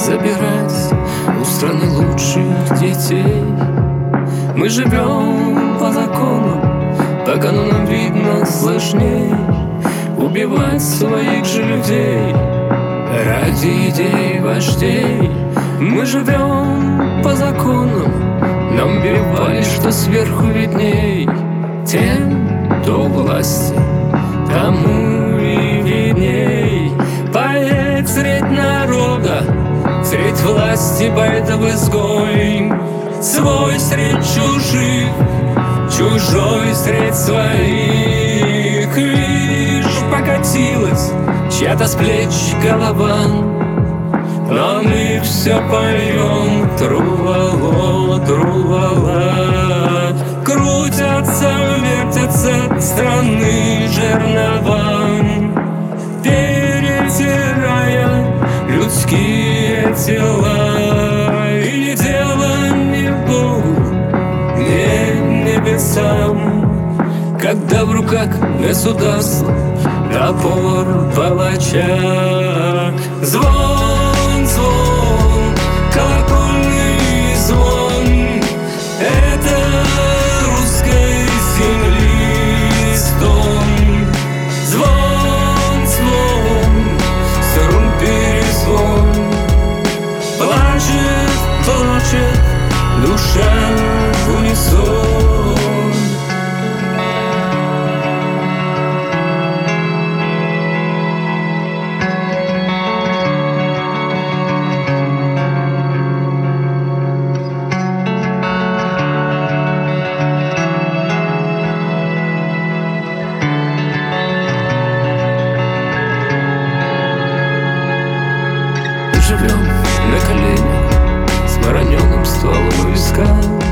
забирать у страны лучших детей. Мы живем по законам, по канонам видно сложней убивать своих же людей ради идей вождей. Мы живем по законам, нам перевали, что сверху видней. Тем, кто у власти, тому и видней. Поэт средь народа, средь власти, поэтов изгой. Свой средь чужих, чужой средь своих. Видишь, покатилась чья-то с плеч голова, но мы все поем тру-ла-ла, тру-ла-ла. Крутятся, вертятся страны жернова, перетирая людские тела. И дело не Богу, не небесам, когда в руках государства топор палача. Звон, звон, колокольный звон — это русской земли стон. Звон, звон, струн-перезвон. Плачет, плачет душа в унисон. Живем на коленях с вороненым стволом у виска.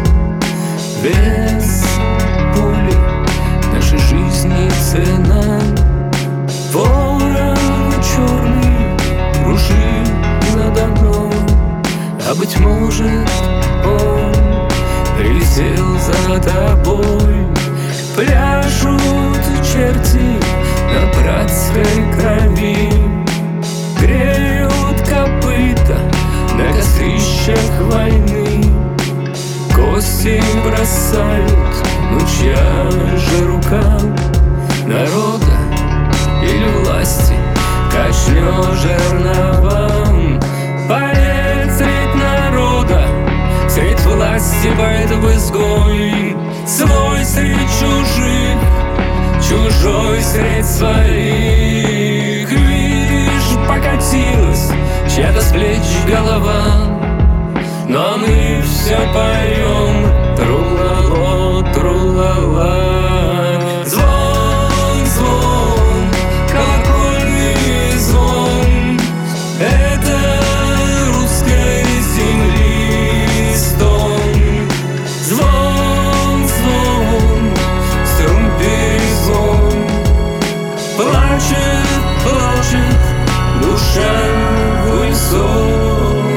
Без пули нашей жизни цена. Ворон черный кружит надо мной, а быть может он прилетел за тобой. Пляшут черти на братской крови, греют копыта на кострищах войны. Кости бросают, ну чья же рука? Народа или власти качнет жерновам. Поэт средь народа, средь власти, поэтов изгой. Свой средь чужих, чужой средь своих. Видишь, покатилась чья-то с плеч голова, но мы все поем тру-ла-ла, тру-ла-ла. Звон, звон, колокольный звон — это русской земли стон. Звон, звон, струн-перезвон. Плачет, плачет душа в унисон.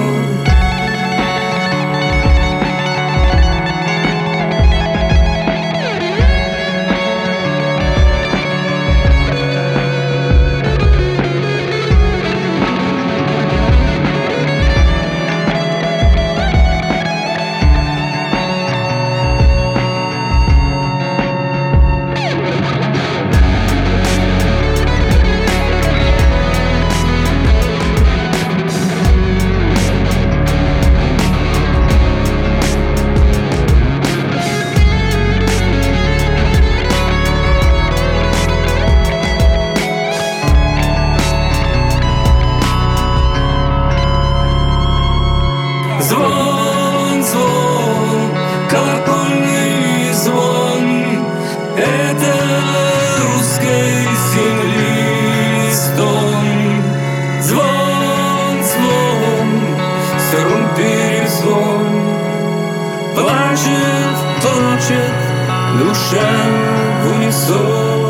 Звон, звон, колокольный звон — это русской земли стон. Звон, звон, струн-перезвон. Плачет, плачет душа в унисон.